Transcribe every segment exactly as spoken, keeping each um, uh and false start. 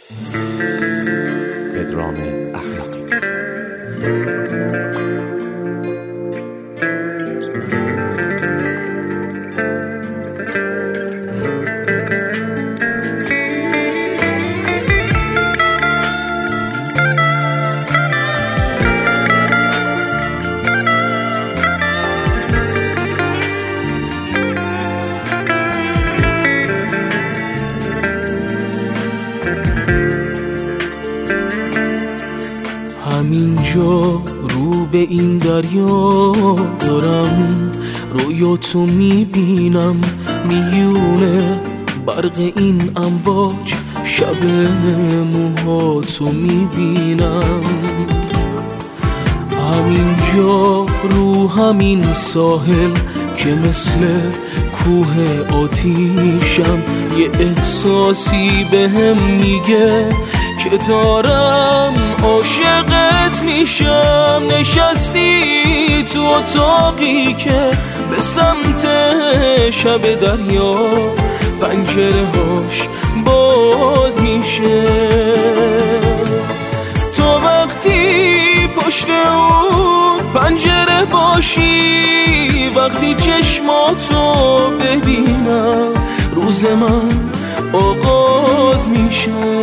پدرام اخلاقی. همینجا رو به این دریا دارم، رویاتو میبینم میونه برق این امواج، شب موهاتو میبینم. همینجا رو همین ساحل که مثل کوه آتیشم، یه احساسی بهم میگه که دارم عاشقت میشم. نشستی تو اتاقی که به سمت شب دریا پنجره هاش باز میشه. تو وقتی پشت اون پنجره باشی، وقتی چشماتو ببینم، روز من آغاز میشه.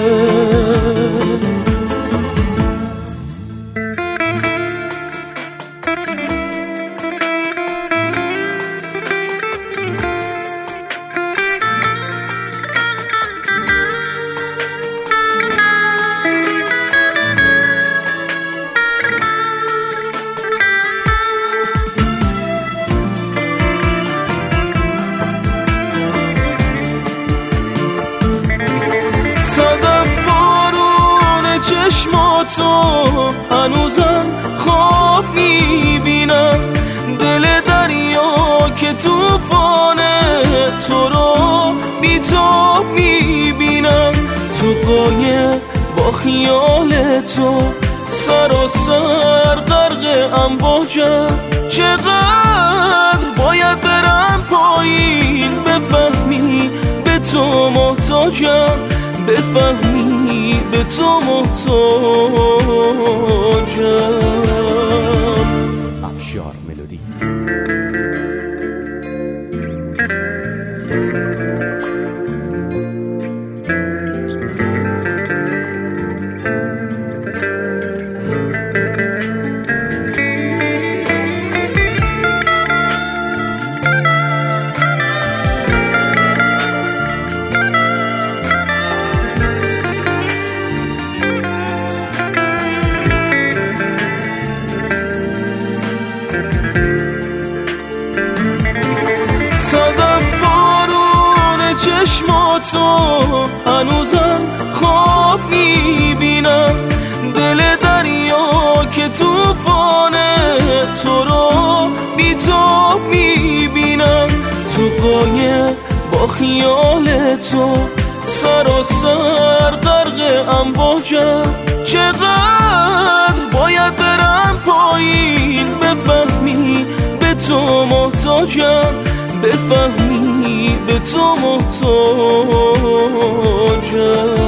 صدف بارون چشماتو هنوزم خواب میبینم، دل دریا که توفانه تو رو بیتاب میبینم. تو قایه با خیال تو سراسر غرق امواجم، چقدر باید برم پایین بفهمی به تو محتاجم، بفهمی به تو محتاجم. افشار ملودی. صدف بارون چشماتو هنوزم خواب میبینم، دل دریا که توفانه تو رو بیتاب میبینم. تو قایه با خیال تو سراسر غرق امواجم، چقدر باید برم پایین بفهمی به تو محتاجم، بفهمی به تو محتاجم.